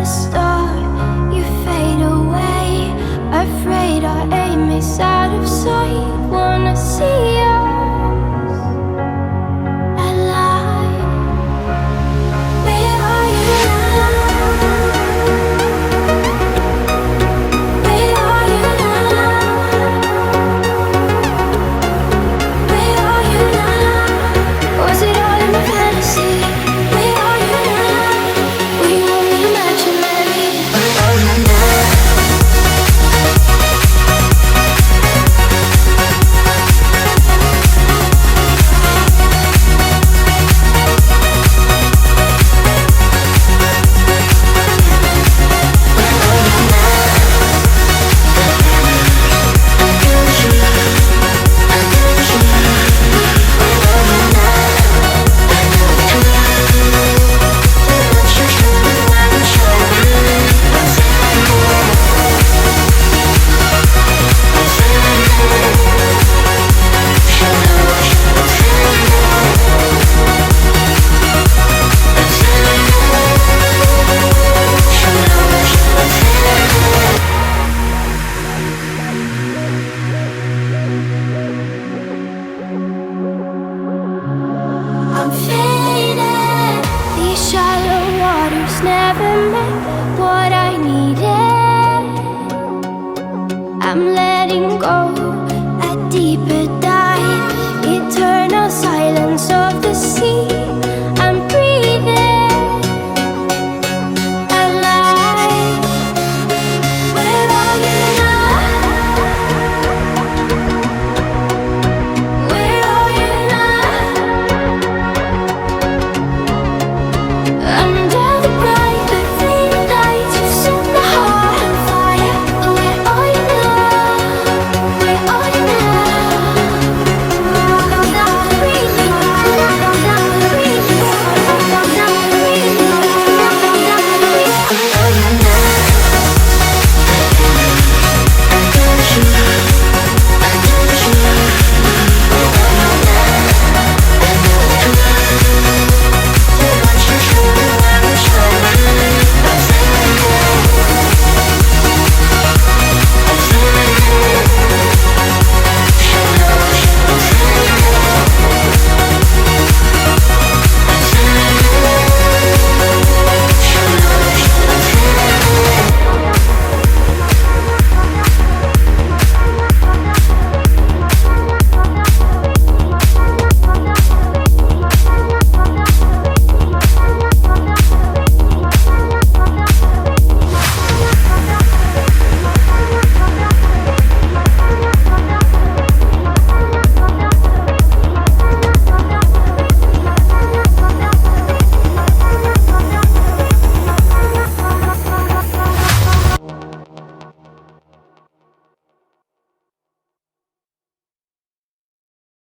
start, you fade away. Afraid our aim is out of sight. Wanna see us alive. Where are you now? Where are you now? Where are you now? Was it all in my fantasy? Where are you now? Were you only imaginary? Where are you now? I'm faded. These shallow waters never meant what I needed. I'm letting go.